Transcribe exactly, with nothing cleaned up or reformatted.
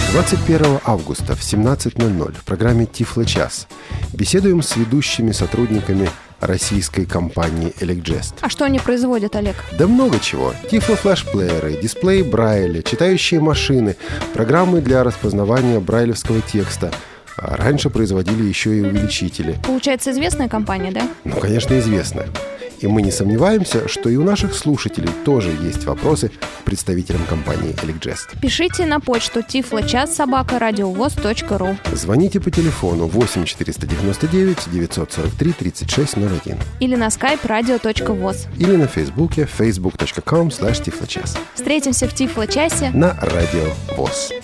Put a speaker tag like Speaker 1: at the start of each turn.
Speaker 1: двадцать первого августа в семнадцать ноль ноль в программе «Тифло-час» беседуем с ведущими сотрудниками российской компании «Элекджест».
Speaker 2: А что они производят, Олег?
Speaker 1: Да много чего. Тифло-флешплееры, дисплеи Брайля, читающие машины, программы для распознавания брайлевского текста. А раньше производили еще и увеличители.
Speaker 2: Получается, известная компания, да?
Speaker 1: Ну, конечно, известная. И мы не сомневаемся, что и у наших слушателей тоже есть вопросы к представителям компании «Элекджест».
Speaker 2: Пишите на почту тифлочас собака радиовоз точка ру.
Speaker 1: Звоните по телефону восемь четыреста девяносто девять девятьсот сорок три тридцать шесть ноль один.
Speaker 2: Или на skype radio.voz.
Speaker 1: Или на фейсбуке facebook точка com слэш тифлочас.
Speaker 2: Встретимся в Тифло-часе
Speaker 1: на Радио ВОС.